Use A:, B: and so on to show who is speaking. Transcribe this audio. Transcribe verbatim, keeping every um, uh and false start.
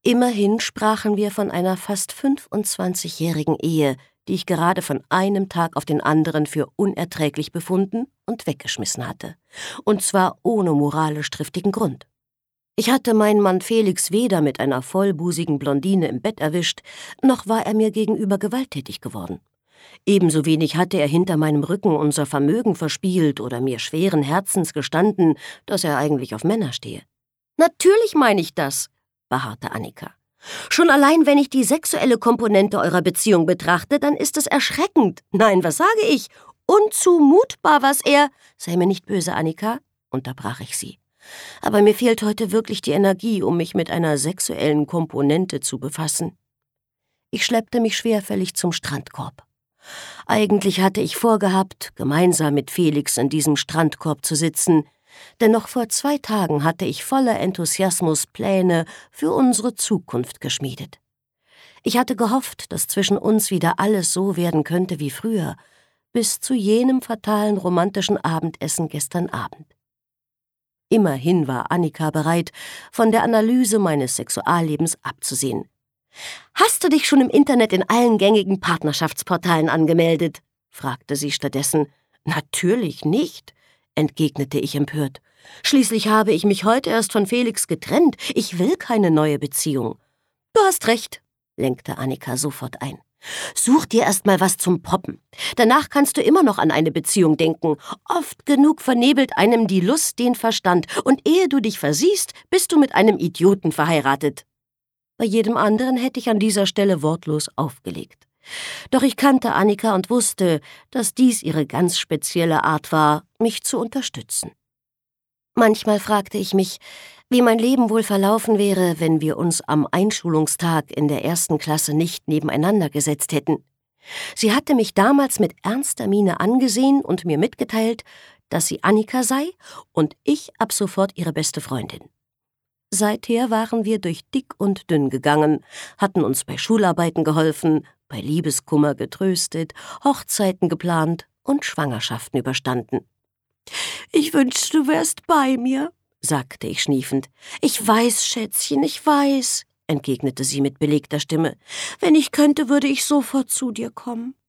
A: Immerhin sprachen wir von einer fast fünfundzwanzigjährigen Ehe, die ich gerade von einem Tag auf den anderen für unerträglich befunden und weggeschmissen hatte. Und zwar ohne moralisch triftigen Grund. Ich hatte meinen Mann Felix weder mit einer vollbusigen Blondine im Bett erwischt, noch war er mir gegenüber gewalttätig geworden. Ebenso wenig hatte er hinter meinem Rücken unser Vermögen verspielt oder mir schweren Herzens gestanden, dass er eigentlich auf Männer stehe. »Natürlich meine ich das«, beharrte Annika. »Schon allein, wenn ich die sexuelle Komponente eurer Beziehung betrachte, dann ist es erschreckend. Nein, was sage ich? Unzumutbar, was er...« »Sei mir nicht böse, Annika«, unterbrach ich sie. »Aber mir fehlt heute wirklich die Energie, um mich mit einer sexuellen Komponente zu befassen.« Ich schleppte mich schwerfällig zum Strandkorb. Eigentlich hatte ich vorgehabt, gemeinsam mit Felix in diesem Strandkorb zu sitzen, denn noch vor zwei Tagen hatte ich voller Enthusiasmus Pläne für unsere Zukunft geschmiedet. Ich hatte gehofft, dass zwischen uns wieder alles so werden könnte wie früher, bis zu jenem fatalen romantischen Abendessen gestern Abend. Immerhin war Annika bereit, von der Analyse meines Sexuallebens abzusehen. »Hast du dich schon im Internet in allen gängigen Partnerschaftsportalen angemeldet?« fragte sie stattdessen. »Natürlich nicht«, entgegnete ich empört. »Schließlich habe ich mich heute erst von Felix getrennt. Ich will keine neue Beziehung.« »Du hast recht«, lenkte Annika sofort ein. »Such dir erst mal was zum Poppen. Danach kannst du immer noch an eine Beziehung denken. Oft genug vernebelt einem die Lust den Verstand, und ehe du dich versiehst, bist du mit einem Idioten verheiratet.« Bei jedem anderen hätte ich an dieser Stelle wortlos aufgelegt. Doch ich kannte Annika und wusste, dass dies ihre ganz spezielle Art war, mich zu unterstützen. Manchmal fragte ich mich, wie mein Leben wohl verlaufen wäre, wenn wir uns am Einschulungstag in der ersten Klasse nicht nebeneinander gesetzt hätten. Sie hatte mich damals mit ernster Miene angesehen und mir mitgeteilt, dass sie Annika sei und ich ab sofort ihre beste Freundin. Seither waren wir durch dick und dünn gegangen, hatten uns bei Schularbeiten geholfen, bei Liebeskummer getröstet, Hochzeiten geplant und Schwangerschaften überstanden. »Ich wünschte, du wärst bei mir«, sagte ich schniefend. »Ich weiß, Schätzchen, ich weiß«, entgegnete sie mit belegter Stimme. »Wenn ich könnte, würde ich sofort zu dir kommen.«